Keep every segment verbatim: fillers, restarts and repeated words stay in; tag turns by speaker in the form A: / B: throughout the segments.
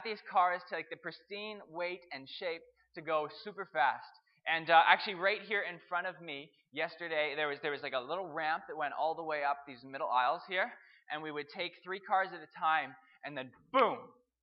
A: these cars to like the pristine weight and shape to go super fast. And uh, actually, right here in front of me, yesterday there was there was like a little ramp that went all the way up these middle aisles here, and we would take three cars at a time, and then boom,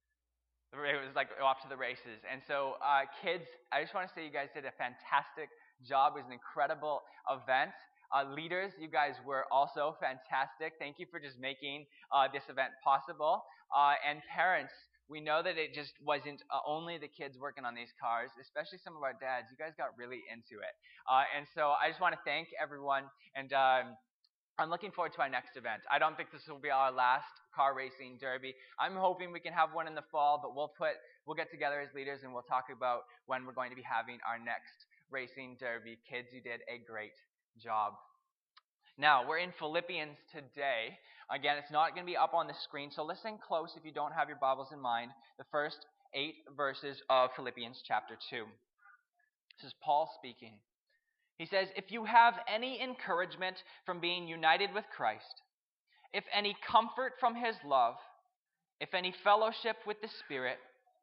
A: it was like off to the races. And so, uh, kids, I just want to say you guys did a fantastic job. It was an incredible event. Uh, leaders, you guys were also fantastic. Thank you for just making uh, this event possible. Uh, and parents, we know that it just wasn't uh, only the kids working on these cars, especially some of our dads. You guys got really into it. Uh, and so I just want to thank everyone. And um, I'm looking forward to our next event. I don't think this will be our last car racing derby. I'm hoping we can have one in the fall, but we'll put we'll get together as leaders and we'll talk about when we're going to be having our next racing derby. Kids, you did a great job. Now, we're in Philippians today. Again, it's not going to be up on the screen, so listen close if you don't have your Bibles in mind. The first eight verses of Philippians chapter two. This is Paul speaking. He says, "If you have any encouragement from being united with Christ, if any comfort from his love, if any fellowship with the Spirit,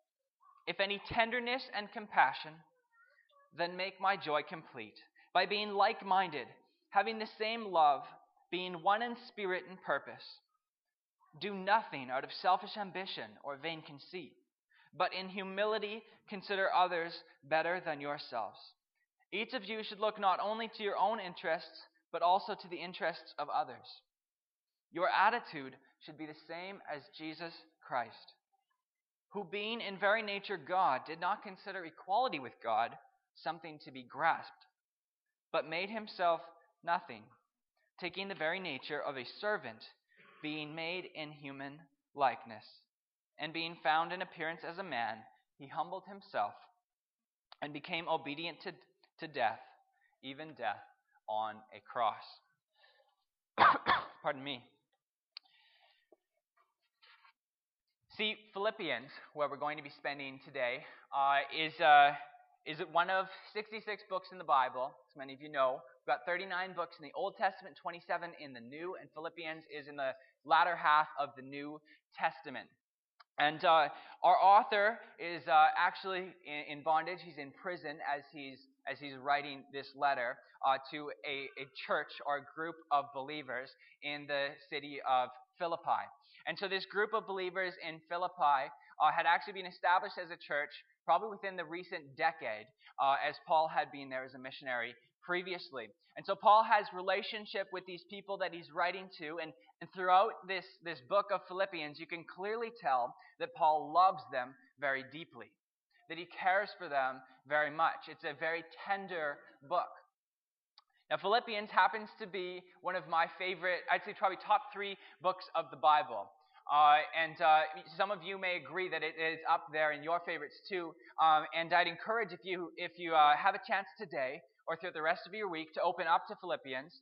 A: if any tenderness and compassion, then make my joy complete by being like-minded, having the same love, being one in spirit and purpose. Do nothing out of selfish ambition or vain conceit, but in humility consider others better than yourselves. Each of you should look not only to your own interests, but also to the interests of others. Your attitude should be the same as Jesus Christ, who being in very nature God, did not consider equality with God something to be grasped, but made himself nothing, taking the very nature of a servant, being made in human likeness, and being found in appearance as a man, he humbled himself and became obedient to, to death, even death on a cross." Pardon me. See, Philippians, where we're going to be spending today, uh, is uh, is one of sixty-six books in the Bible. As many of you know, we've got thirty-nine books in the Old Testament, twenty-seven in the New, and Philippians is in the latter half of the New Testament. And uh, our author is uh, actually in, in bondage. He's in prison as he's as he's writing this letter uh, to a, a church or a group of believers in the city of Philippi. And so this group of believers in Philippi uh, had actually been established as a church probably within the recent decade, uh, as Paul had been there as a missionary previously. And so Paul has relationship with these people that he's writing to, and, and throughout this, this book of Philippians, you can clearly tell that Paul loves them very deeply, that he cares for them very much. It's a very tender book. Now, Philippians happens to be one of my favorite, I'd say probably top three books of the Bible. Uh, and uh, some of you may agree that it is up there in your favorites too. Um, and I'd encourage if you if you uh, have a chance today or throughout the rest of your week to open up to Philippians,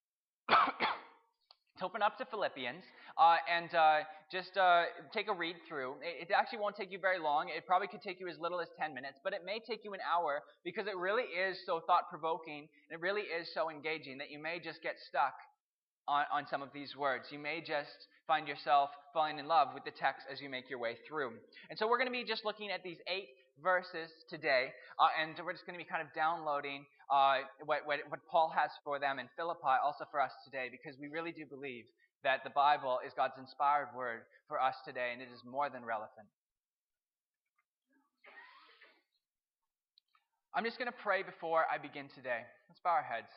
A: to open up to Philippians uh, and uh, just uh, take a read through. It, it actually won't take you very long. It probably could take you as little as ten minutes, but it may take you an hour because it really is so thought-provoking and it really is so engaging that you may just get stuck on, on some of these words. You may just find yourself falling in love with the text as you make your way through. And so we're going to be just looking at these eight verses today, uh, and we're just going to be kind of downloading uh, what, what, what Paul has for them in Philippi, also for us today, because we really do believe that the Bible is God's inspired word for us today, and it is more than relevant. I'm just going to pray before I begin today. Let's bow our heads.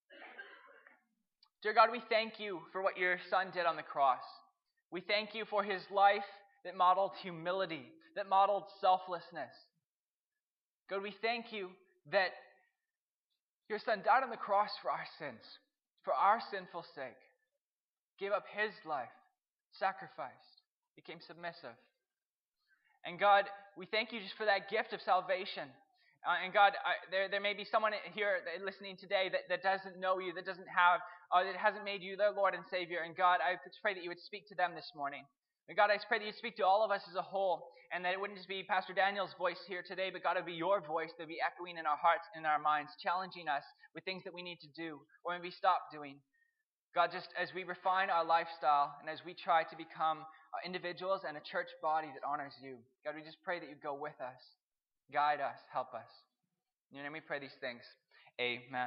A: Dear God, we thank you for what your Son did on the cross. We thank you for his life that modeled humility, that modeled selflessness. God, we thank you that your Son died on the cross for our sins, for our sinful sake, gave up his life, sacrificed, became submissive. And God, we thank you just for that gift of salvation. Uh, and God, I, there there may be someone here listening today that, that doesn't know you, that doesn't have, uh, that hasn't made you their Lord and Savior. And God, I just pray that you would speak to them this morning. And God, I pray that you'd speak to all of us as a whole, and that it wouldn't just be Pastor Daniel's voice here today, but God, it would be your voice that would be echoing in our hearts and in our minds, challenging us with things that we need to do or maybe stop doing. God, just as we refine our lifestyle and as we try to become uh, individuals and a church body that honors you. God, we just pray that you go with us, guide us, help us. In your name we pray these things. Amen.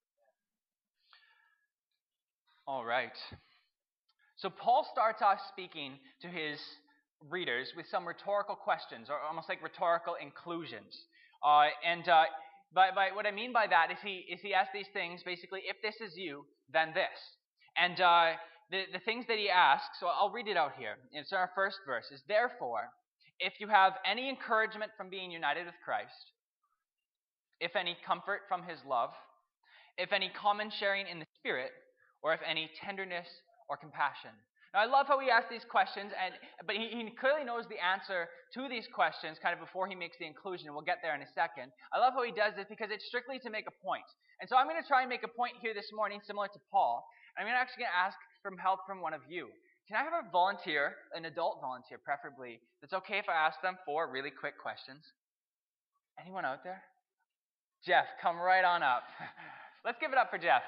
A: All right. So Paul starts off speaking to his readers with some rhetorical questions, or almost like rhetorical inclusions. Uh, and uh, by, by what I mean by that is he is he asks these things basically, if this is you, then this. And uh, the the things that he asks, so I'll read it out here. It's in our first verse. Is therefore, if you have any encouragement from being united with Christ, if any comfort from his love, if any common sharing in the Spirit, or if any tenderness or compassion. Now, I love how he asks these questions, and but he, he clearly knows the answer to these questions kind of before he makes the inclusion, and we'll get there in a second. I love how he does this because it's strictly to make a point. And so I'm going to try and make a point here this morning similar to Paul, and I'm actually going to ask for help from one of you. Can I have a volunteer, an adult volunteer preferably, that's okay if I ask them four really quick questions? Anyone out there? Jeff, come right on up. Let's give it up for Jeff.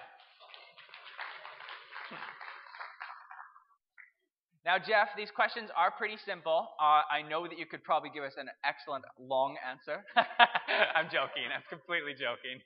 A: Now, Jeff, these questions are pretty simple. Uh, I know that you could probably give us an excellent long answer. I'm joking. I'm completely joking.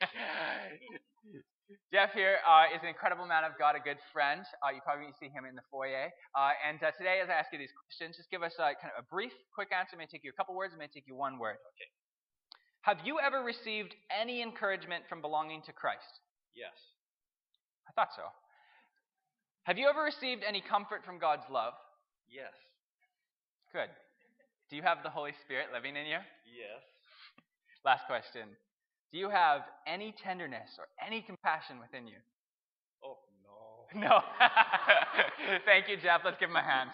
A: Jeff here uh, is an incredible man of God, a good friend. Uh, you probably see him in the foyer. Uh, and uh, today, as I ask you these questions, just give us uh, kind of a brief, quick answer. It may take you a couple words. It may take you one word. Okay. Have you ever received any encouragement from belonging to Christ?
B: Yes.
A: I thought so. Have you ever received any comfort from God's love?
B: Yes.
A: Good. Do you have the Holy Spirit living in you?
B: Yes.
A: Last question. Do you have any tenderness or any compassion within you?
B: Oh, no.
A: No. Thank you, Jeff. Let's give him a hand.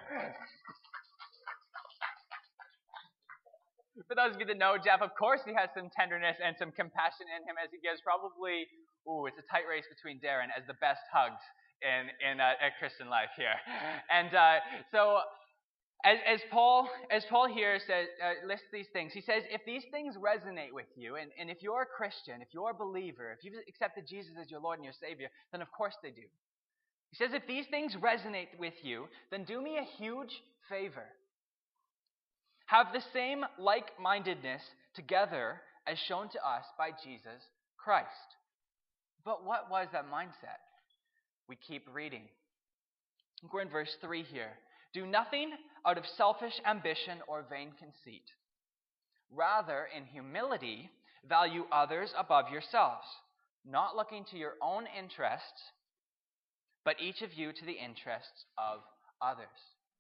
A: For those of you that know Jeff, of course he has some tenderness and some compassion in him as he gives probably, ooh, it's a tight race between Darren as the best hugs in in uh, a Christian life here. And uh, so as, as Paul as Paul here says, uh, lists these things, he says, if these things resonate with you, and, and if you're a Christian, if you're a believer, if you've accepted Jesus as your Lord and your Savior, then of course they do. He says, if these things resonate with you, then do me a huge favor. Have the same like-mindedness together as shown to us by Jesus Christ. But what was that mindset? We keep reading. We're in verse three here. Do nothing out of selfish ambition or vain conceit. Rather, in humility, value others above yourselves, not looking to your own interests, but each of you to the interests of others.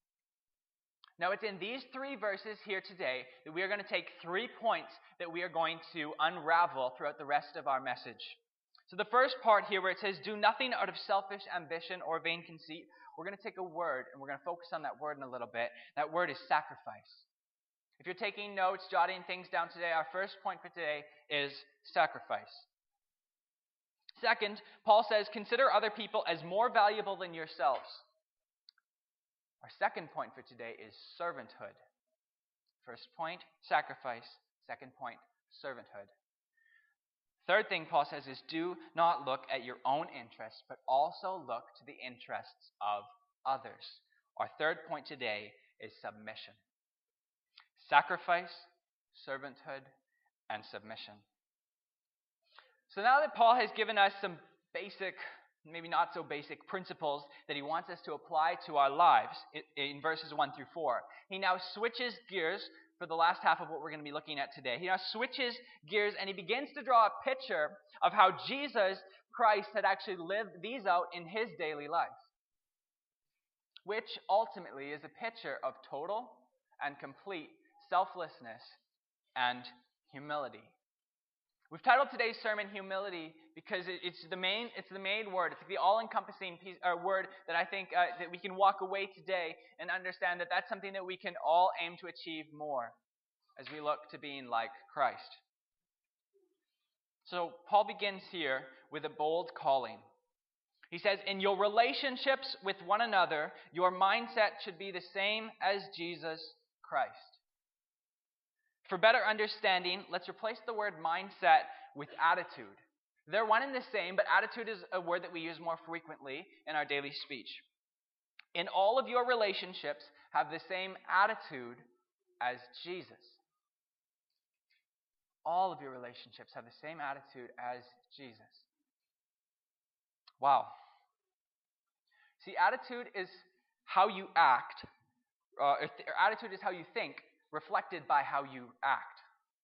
A: Now, it's in these three verses here today that we are going to take three points that we are going to unravel throughout the rest of our message. So the first part here where it says, do nothing out of selfish ambition or vain conceit, we're going to take a word and we're going to focus on that word in a little bit. That word is sacrifice. If you're taking notes, jotting things down today, our first point for today is sacrifice. Second, Paul says, consider other people as more valuable than yourselves. Our second point for today is servanthood. First point, sacrifice. Second point, servanthood. Third thing Paul says is do not look at your own interests, but also look to the interests of others. Our third point today is submission. Sacrifice, servanthood, and submission. So now that Paul has given us some basic, maybe not so basic principles that he wants us to apply to our lives in verses one through four, he now switches gears for the last half of what we're going to be looking at today. He now switches gears and he begins to draw a picture of how Jesus Christ had actually lived these out in his daily life, which ultimately is a picture of total and complete selflessness and humility. We've titled today's sermon "Humility" because it's the main, it's the main word. It's the all-encompassing piece, uh, word that I think uh, that we can walk away today and understand that that's something that we can all aim to achieve more as we look to being like Christ. So Paul begins here with a bold calling. He says, in your relationships with one another, your mindset should be the same as Jesus Christ. For better understanding, let's replace the word mindset with attitude. They're one and the same, but attitude is a word that we use more frequently in our daily speech. In all of your relationships, have the same attitude as Jesus. All of your relationships have the same attitude as Jesus. Wow. See, attitude is how you act, uh, or th- or attitude is how you think, reflected by how you act.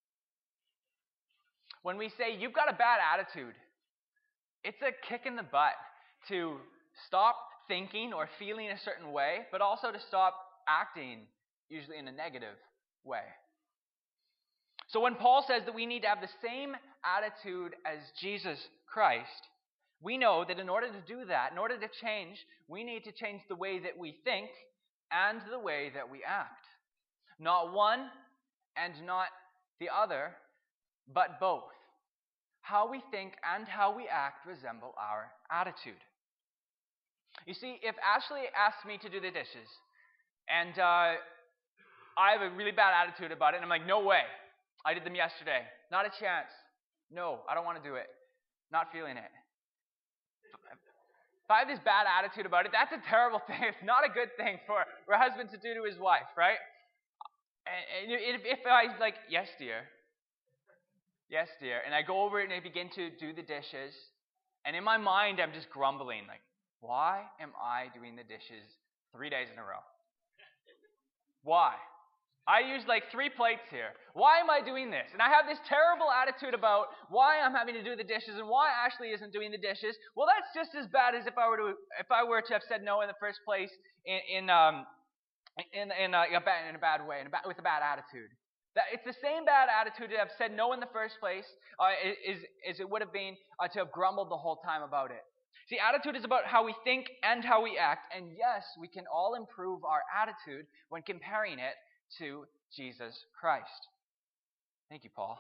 A: When we say, you've got a bad attitude, it's a kick in the butt to stop thinking or feeling a certain way, but also to stop acting, usually in a negative way. So when Paul says that we need to have the same attitude as Jesus Christ, we know that in order to do that, in order to change, we need to change the way that we think and the way that we act. Not one and not the other, but both. How we think and how we act resemble our attitude. You see, if Ashley asked me to do the dishes, and uh, I have a really bad attitude about it, and I'm like, no way. I did them yesterday. Not a chance. No, I don't want to do it. Not feeling it. If I have this bad attitude about it, that's a terrible thing. It's not a good thing for, for a husband to do to his wife, right? And, and if, if I like, yes, dear. Yes, dear. And I go over it and I begin to do the dishes. And in my mind, I'm just grumbling, like, why am I doing the dishes three days in a row? Why? I used like three plates here. Why am I doing this? And I have this terrible attitude about why I'm having to do the dishes and why Ashley isn't doing the dishes. Well, that's just as bad as if I were to if I were to have said no in the first place in in um in in a, a bad, in a bad way, in a bad, with a bad attitude. That it's the same bad attitude to have said no in the first place uh, is as it would have been uh, to have grumbled the whole time about it. See, attitude is about how we think and how we act, and yes, we can all improve our attitude when comparing it to Jesus Christ. Thank you, Paul.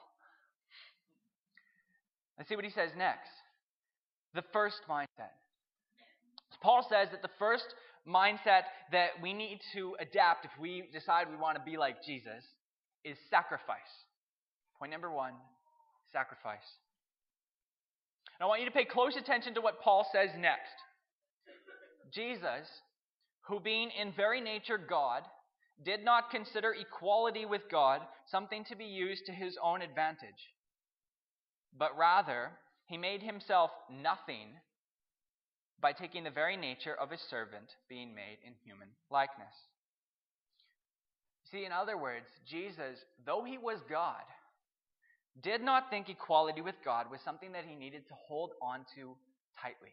A: Let's see what he says next. The first mindset. Paul says that the first mindset that we need to adapt if we decide we want to be like Jesus is sacrifice. Point number one, sacrifice. And I want you to pay close attention to what Paul says next. Jesus, who being in very nature God, did not consider equality with God something to be used to his own advantage, but rather he made himself nothing by taking the very nature of a servant, being made in human likeness. See, in other words, Jesus, though he was God, did not think equality with God was something that he needed to hold on to tightly.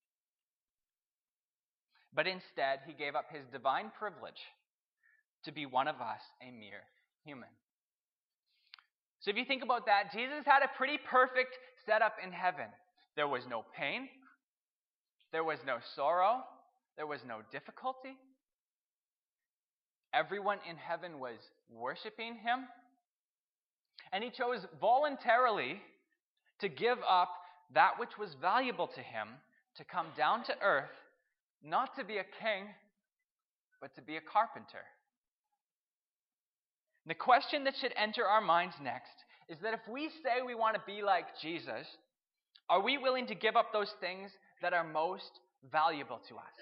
A: But instead, he gave up his divine privilege to be one of us, a mere human. So if you think about that, Jesus had a pretty perfect setup in heaven. There was no pain. There was no sorrow. There was no difficulty. Everyone in heaven was worshiping him. And he chose voluntarily to give up that which was valuable to him to come down to earth, not to be a king, but to be a carpenter. The question that should enter our minds next is that if we say we want to be like Jesus, are we willing to give up those things that are most valuable to us?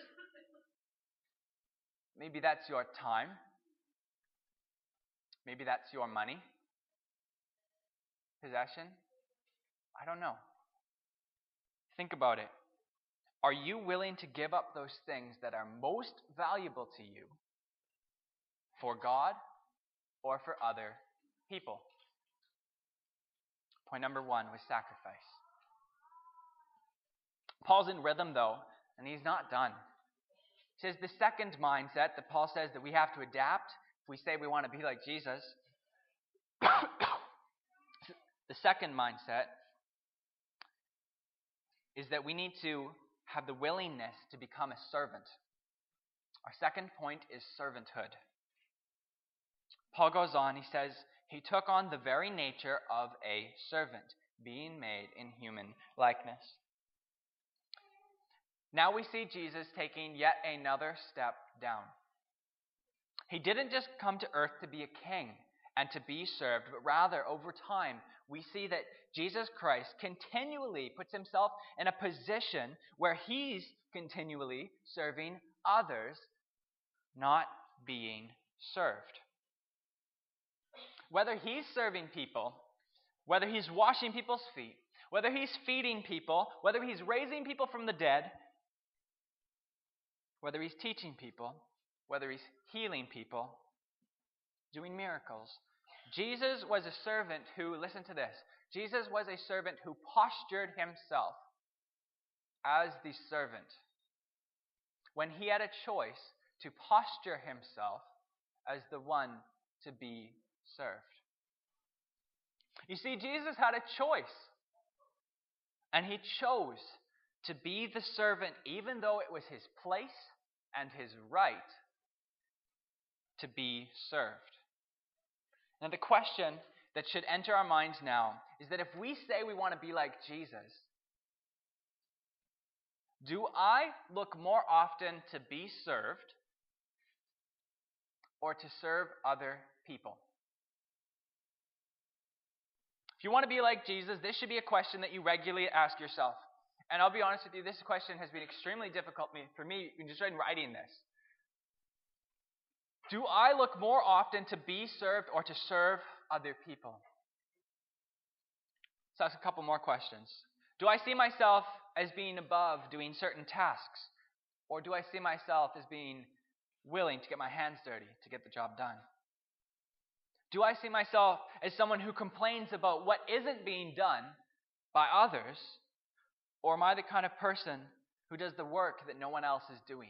A: Maybe that's your time. Maybe that's your money, possession. I don't know. Think about it. Are you willing to give up those things that are most valuable to you for God or for other people? Point number one was sacrifice. Paul's in rhythm, though, and he's not done. He says the second mindset that Paul says that we have to adapt if we say we want to be like Jesus. The second mindset is that we need to have the willingness to become a servant. Our second point is servanthood. Paul goes on, he says, he took on the very nature of a servant, being made in human likeness. Now we see Jesus taking yet another step down. He didn't just come to earth to be a king and to be served, but rather, over time, we see that Jesus Christ continually puts himself in a position where he's continually serving others, not being served. Whether he's serving people, whether he's washing people's feet, whether he's feeding people, whether he's raising people from the dead, whether he's teaching people, whether he's healing people, doing miracles, Jesus was a servant who, listen to this, Jesus was a servant who postured himself as the servant when he had a choice to posture himself as the one to be served. You see, Jesus had a choice, and he chose to be the servant even though it was his place and his right to be served. Now, the question that should enter our minds now is that if we say we want to be like Jesus, do I look more often to be served or to serve other people? If you want to be like Jesus, this should be a question that you regularly ask yourself. And I'll be honest with you, this question has been extremely difficult for me just in writing this. Do I look more often to be served or to serve other people? Let's ask a couple more questions. Do I see myself as being above doing certain tasks? Or do I see myself as being willing to get my hands dirty to get the job done? Do I see myself as someone who complains about what isn't being done by others? Or am I the kind of person who does the work that no one else is doing?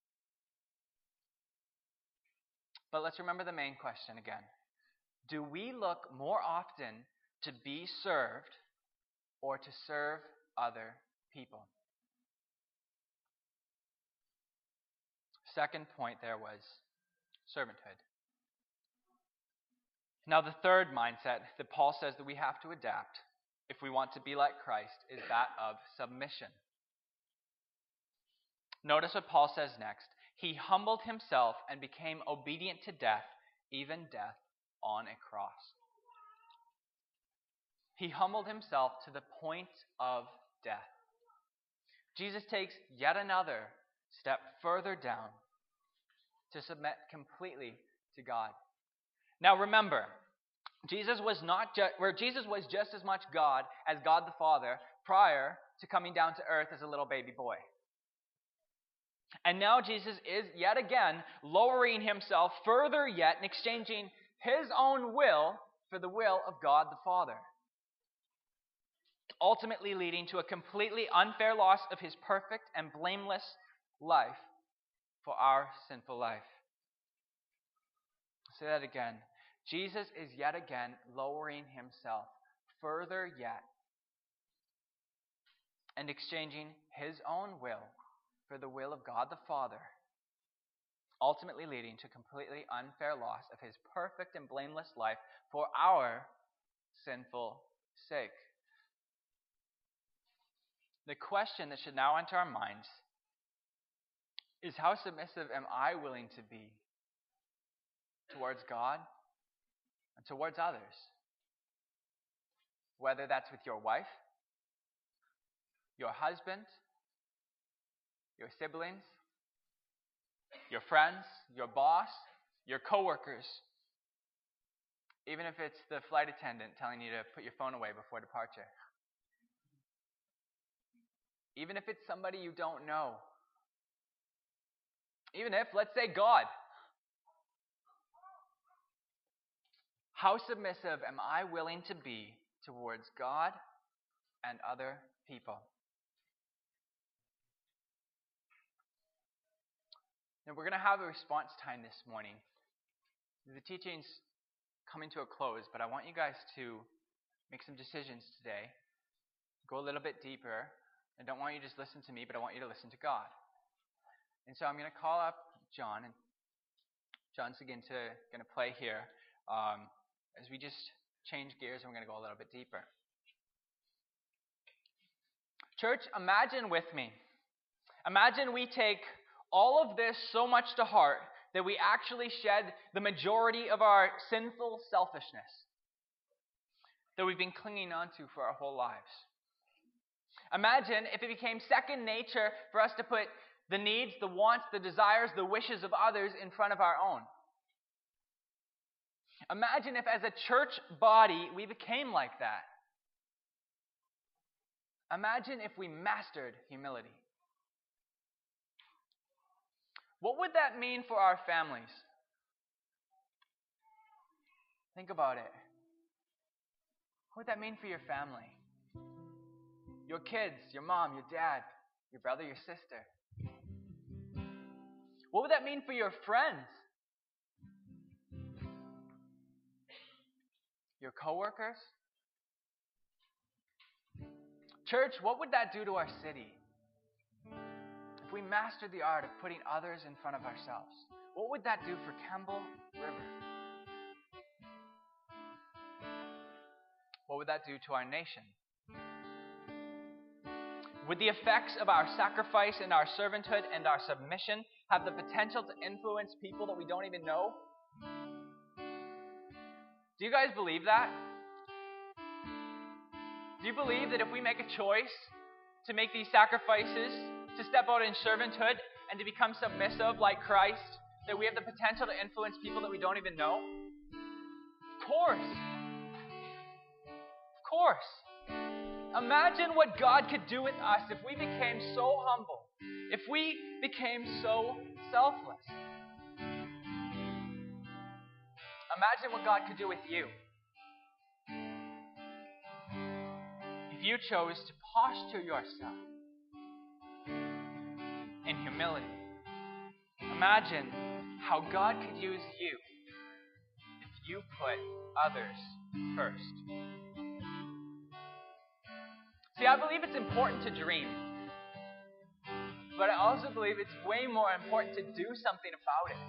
A: But let's remember the main question again. Do we look more often to be served or to serve other people? Second point there was servanthood. Now, the third mindset that Paul says that we have to adapt if we want to be like Christ is that of submission. Notice what Paul says next. He humbled himself and became obedient to death, even death on a cross. He humbled himself to the point of death. Jesus takes yet another step further down to submit completely to God. Now remember, Jesus was not just where Jesus was just as much God as God the Father prior to coming down to earth as a little baby boy. And now Jesus is yet again lowering himself further yet and exchanging his own will for the will of God the Father, ultimately leading to a completely unfair loss of his perfect and blameless life for our sinful life. I'll say that again. Jesus is yet again lowering himself further yet and exchanging his own will for the will of God the Father, ultimately leading to completely unfair loss of his perfect and blameless life for our sinful sake. The question that should now enter our minds is, how submissive am I willing to be towards God and towards others? Whether that's with your wife, your husband, your siblings, your friends, your boss, your coworkers, even if it's the flight attendant telling you to put your phone away before departure. Even if it's somebody you don't know. Even if, let's say, God. How submissive am I willing to be towards God and other people? Now, we're going to have a response time this morning. The teaching's coming to a close, but I want you guys to make some decisions today. Go a little bit deeper. I don't want you to just listen to me, but I want you to listen to God. And so I'm going to call up John, and John's again to going to play here um, as we just change gears, and we're going to go a little bit deeper. Church, imagine with me. Imagine we take all of this so much to heart that we actually shed the majority of our sinful selfishness that we've been clinging onto for our whole lives. Imagine if it became second nature for us to put the needs, the wants, the desires, the wishes of others in front of our own. Imagine if as a church body we became like that. Imagine if we mastered humility. What would that mean for our families? Think about it. What would that mean for your family? Your kids, your mom, your dad, your brother, your sister. What would that mean for your friends? Your coworkers? Church, what would that do to our city? If we mastered the art of putting others in front of ourselves, what would that do for Campbell River? What would that do to our nation? Would the effects of our sacrifice and our servanthood and our submission have the potential to influence people that we don't even know? Do you guys believe that? Do you believe that if we make a choice to make these sacrifices, to step out in servanthood, and to become submissive like Christ, that we have the potential to influence people that we don't even know? Of course. Of course. Imagine what God could do with us if we became so humble, if we became so selfless. Imagine what God could do with you if you chose to posture yourself in humility. Imagine how God could use you if you put others first. See, I believe it's important to dream, but I also believe it's way more important to do something about it.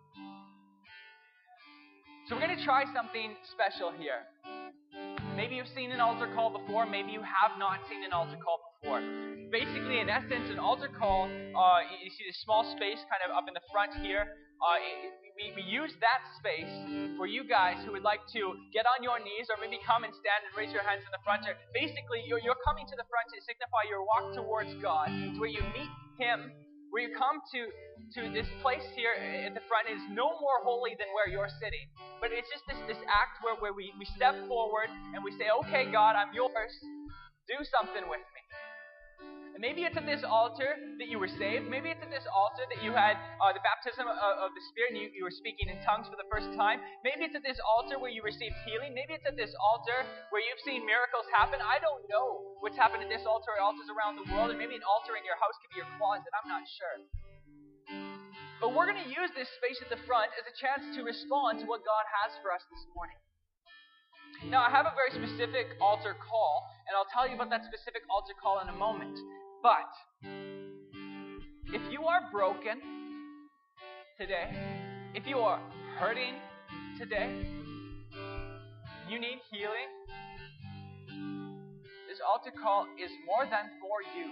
A: So we're going to try something special here. Maybe you've seen an altar call before. Maybe you have not seen an altar call before. Basically, in essence, an altar call, uh, you see this small space kind of up in the front here. Uh, it, we, we use that space for you guys who would like to get on your knees or maybe come and stand and raise your hands in the front. Or basically, you're, you're coming to the front to signify your walk towards God. It's where you meet Him, where you come to, to this place here at the front. It is no more holy than where you're sitting. But it's just this, this act where, where we, we step forward and we say, okay, God, I'm yours. Do something with me. And maybe it's at this altar that you were saved. Maybe it's at this altar that you had uh, the baptism of, of the Spirit and you, you were speaking in tongues for the first time. Maybe it's at this altar where you received healing. Maybe it's at this altar where you've seen miracles happen. I don't know what's happened at this altar or altars around the world. And maybe an altar in your house could be your closet. I'm not sure. But we're going to use this space at the front as a chance to respond to what God has for us this morning. Now, I have a very specific altar call, and I'll tell you about that specific altar call in a moment. But if you are broken today, if you are hurting today, you need healing, this altar call is more than for you.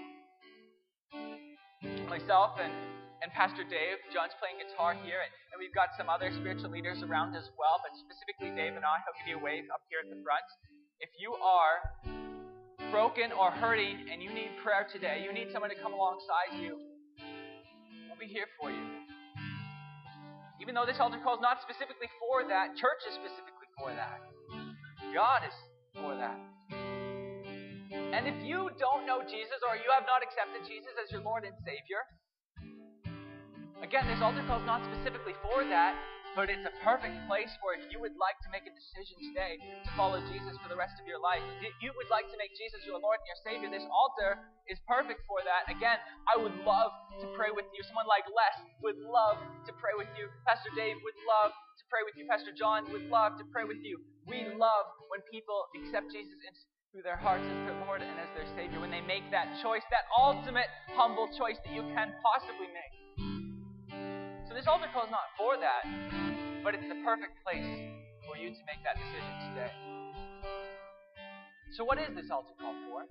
A: Myself and, and Pastor Dave, John's playing guitar here, and, and we've got some other spiritual leaders around as well, but specifically Dave and I, he'll give you a wave up here at the front. If you are broken or hurting and you need prayer today, you need someone to come alongside you, we'll be here for you. Even though this altar call is not specifically for that, church is specifically for that. God is for that. And if you don't know Jesus or you have not accepted Jesus as your Lord and Savior, again, this altar call is not specifically for that, but it's a perfect place for if you would like to make a decision today to follow Jesus for the rest of your life. If you would like to make Jesus your Lord and your Savior, this altar is perfect for that. Again, I would love to pray with you. Someone like Les would love to pray with you. Pastor Dave would love to pray with you. Pastor John would love to pray with you. We love when people accept Jesus into their hearts as their Lord and as their Savior, when they make that choice, that ultimate humble choice that you can possibly make. So this altar call is not for that, but it's the perfect place for you to make that decision today. So what is this altar call for?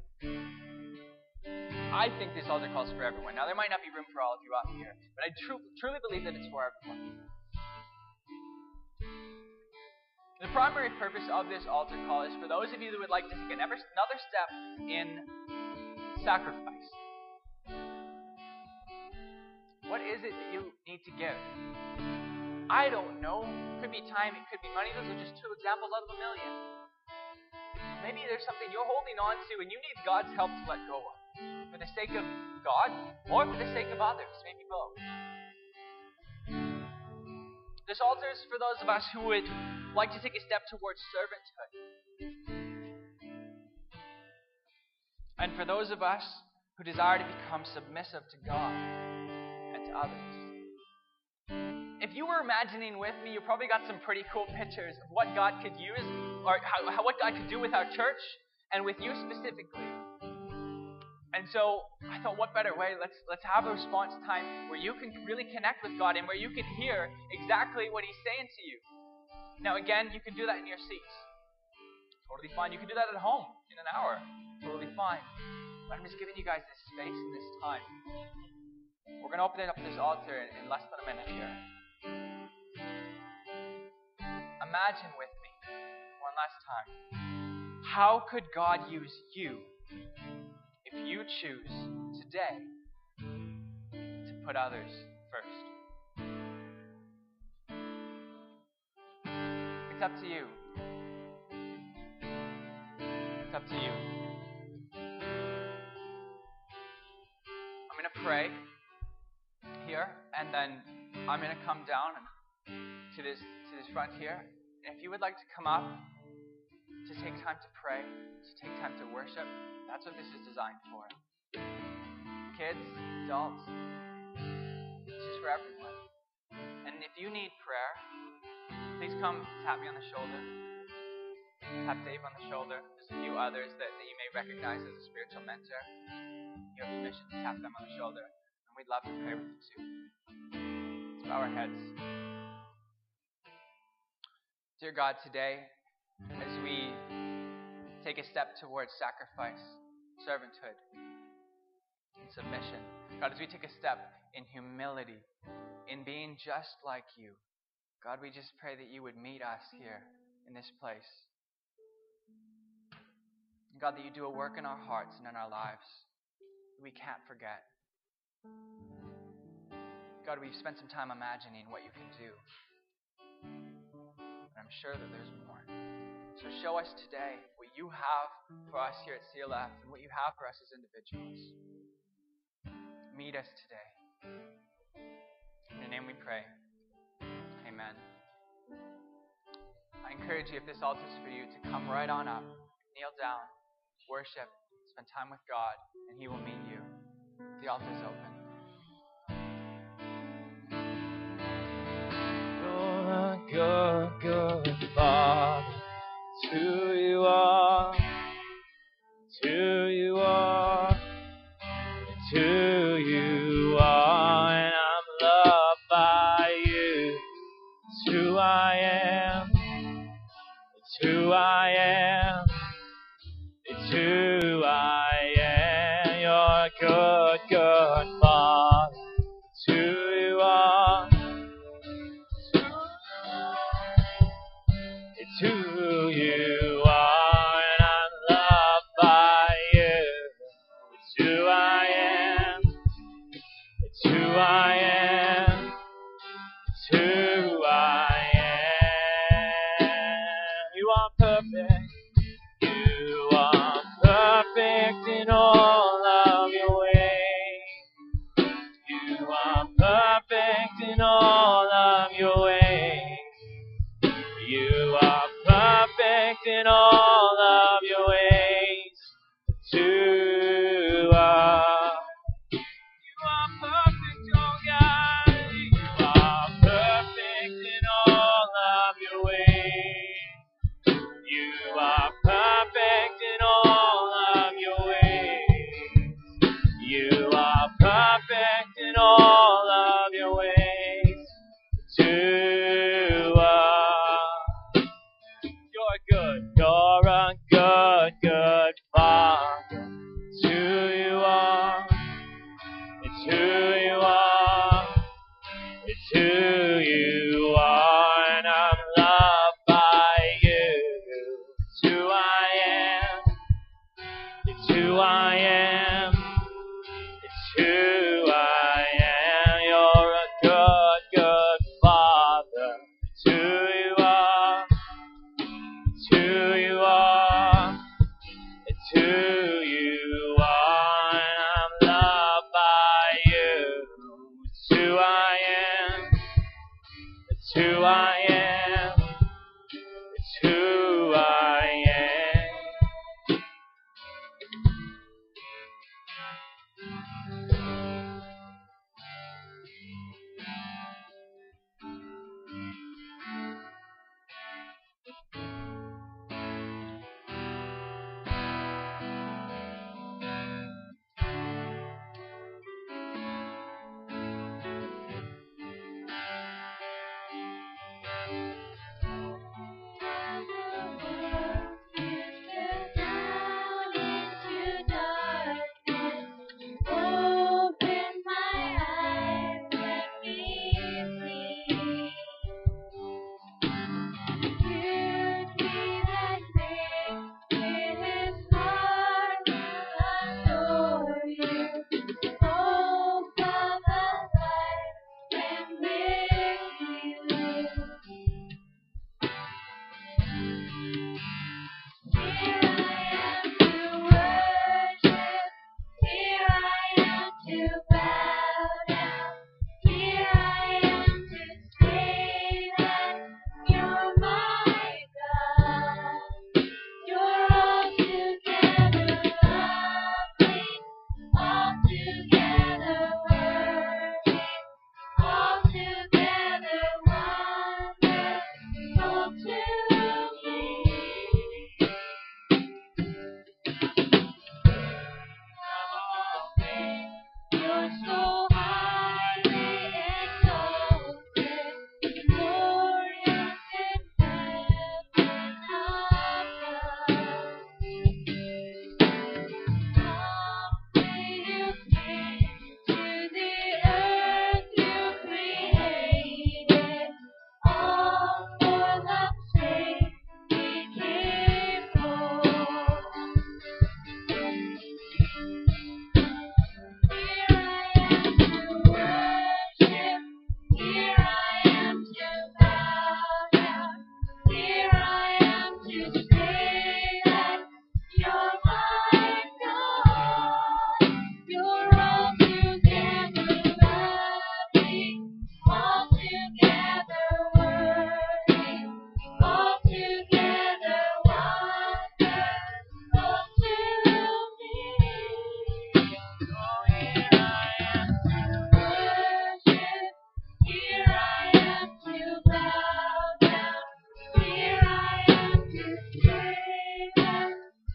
A: I think this altar call is for everyone. Now, there might not be room for all of you up here, but I tru- truly believe that it's for everyone. The primary purpose of this altar call is for those of you that would like to take another step in sacrifice. What is it that you need to give? I don't know. It could be time, it could be money. Those are just two examples out of a million. Maybe there's something you're holding on to and you need God's help to let go of. For the sake of God or for the sake of others. Maybe both. This altar is for those of us who would like to take a step towards servanthood. And for those of us who desire to become submissive to God and to others. If you were imagining with me, you probably got some pretty cool pictures of what God could use, or how, how, what God could do with our church, and with you specifically. And so I thought, what better way? Let's let's have a response time where you can really connect with God and where you can hear exactly what He's saying to you. Now again, you can do that in your seats. Totally fine. You can do that at home in an hour. Totally fine. But I'm just giving you guys this space and this time. We're going to open it up this altar in, in less than a minute here. Imagine with me, one last time, how could God use you if you choose today to put others first? It's up to you. It's up to you. I'm going to pray here, and then I'm going to come down and to this to this front here. And if you would like to come up to take time to pray, to take time to worship, that's what this is designed for. Kids, adults, this is for everyone. And if you need prayer, please come tap me on the shoulder. Tap Dave on the shoulder. There's a few others that, that you may recognize as a spiritual mentor. You have permission to tap them on the shoulder. And we'd love to pray with you too. Let's bow our heads. Dear God, today, as we take a step towards sacrifice, servanthood, and submission, God, as we take a step in humility, in being just like you, God, we just pray that you would meet us here in this place. God, that you do a work in our hearts and in our lives that we can't forget. God, we've spent some time imagining what you can do. And I'm sure that there's more. So show us today what you have for us here at C L F and what you have for us as individuals. Meet us today. In your name we pray. Amen. I encourage you, if this altar is for you, to come right on up, kneel down, worship, spend time with God, and He will meet you. The altar is open.
C: You're a good, good Father. It's who you are. It's who you are. It's who you are. And I'm loved by you. It's who I am. It's who I am. It's who I am. You're a good, good Father. It's who you are. It's who you are, and I'm loved by you. It's who I am. It's who I am. It's who I am. You are perfect. You are perfect in all of your ways. You are perfect in all of your ways. You are perfect in all of your ways. To us, you are perfect, oh God. You are perfect in all of your ways. You are perfect in all of your ways. You are perfect in all of your ways. To us, you're good. You're a good, good Father. It's who you are. It's who you are. It's who you are, and I'm loved by you. It's who I am. It's who I am. It's who I am. You're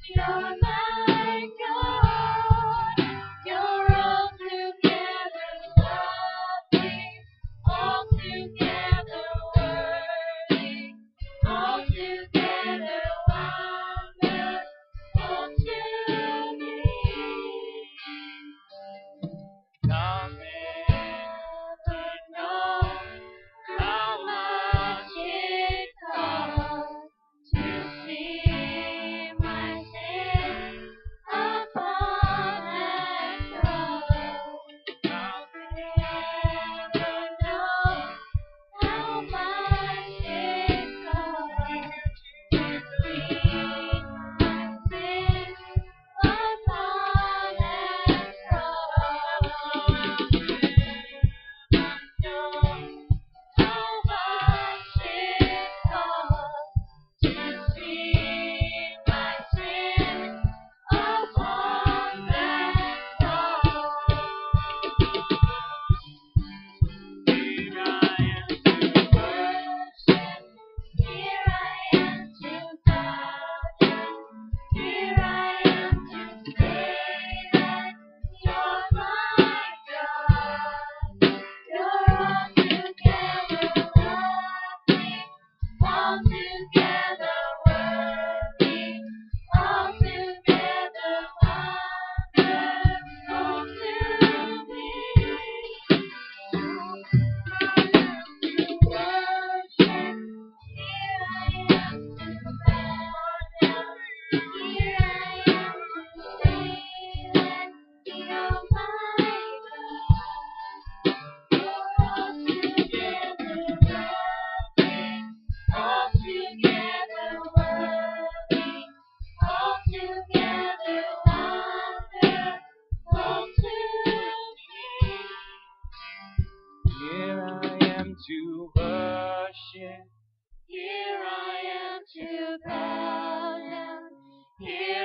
D: You're my God. You're altogether lovely, altogether worthy, altogether wonderful to me.
C: Come never know how much it costs
D: To see my sin upon that cross.
C: I'll
D: Never know how much it costs to see my sin upon that cross. Never know how much it costs to see my sin upon that cross. Here I am to worship. Here I am to bow down. Here I am to say that you're my God. You're altogether lovely, altogether worthy, altogether wonderful to me. I am to worship. Here I am to bow down. Here I am to say that you're my God. You're altogether lovely, altogether worthy, altogether wonderful to me.
C: Here I am to worship.
D: Here I am to bow down. Here